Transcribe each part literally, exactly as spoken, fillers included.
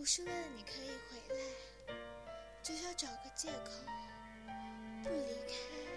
是为了你可以回来，就是要找个借口不离开。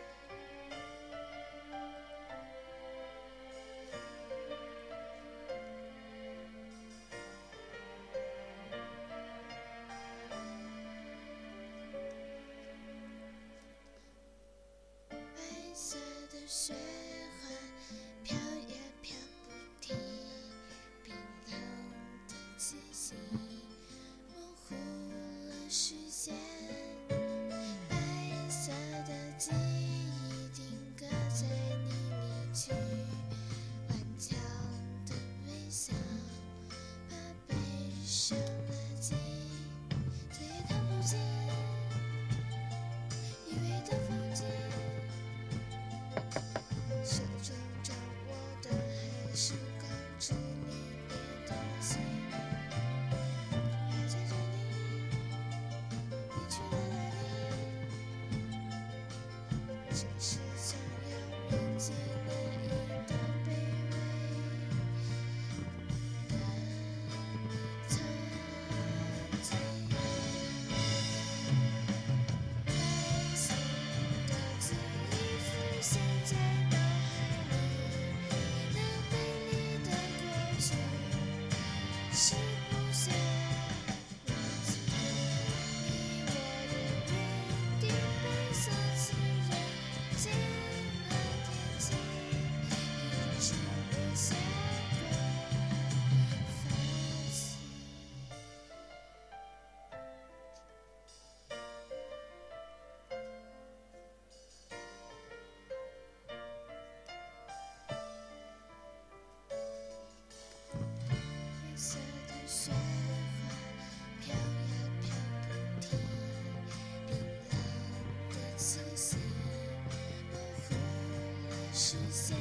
白色的雪花飘呀飘不停，冰冷的气息模糊了视线，白色的记忆定格在你离去顽强的微笑，把悲伤拉近，再也看不见以为的风景。手中掌握的还是告知你别担心，还在这里，你去了哪里？只是想要铭记那一段卑微的曾经。白色的记忆浮现在脑海里，那美丽的过去是不想忘记。你我的约定被锁起，人间的天气一直没下过放弃。白色的雪花飘呀飘不停，冰冷的气息模糊了视线，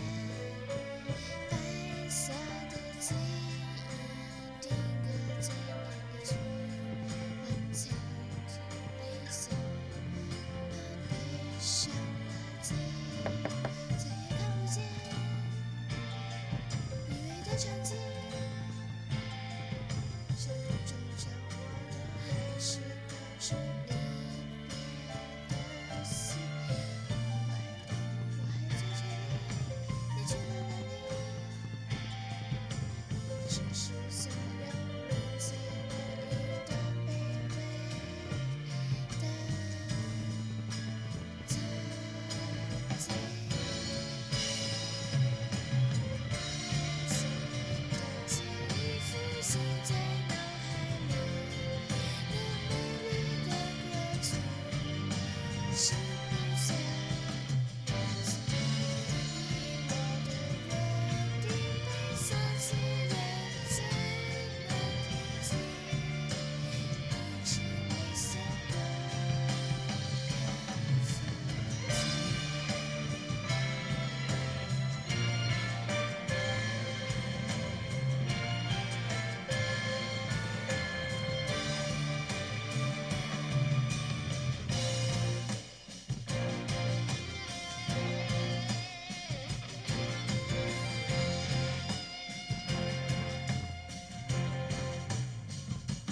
白色的记忆定格在你离去顽强的微笑，把悲伤拉近，再也看不见以为的场景。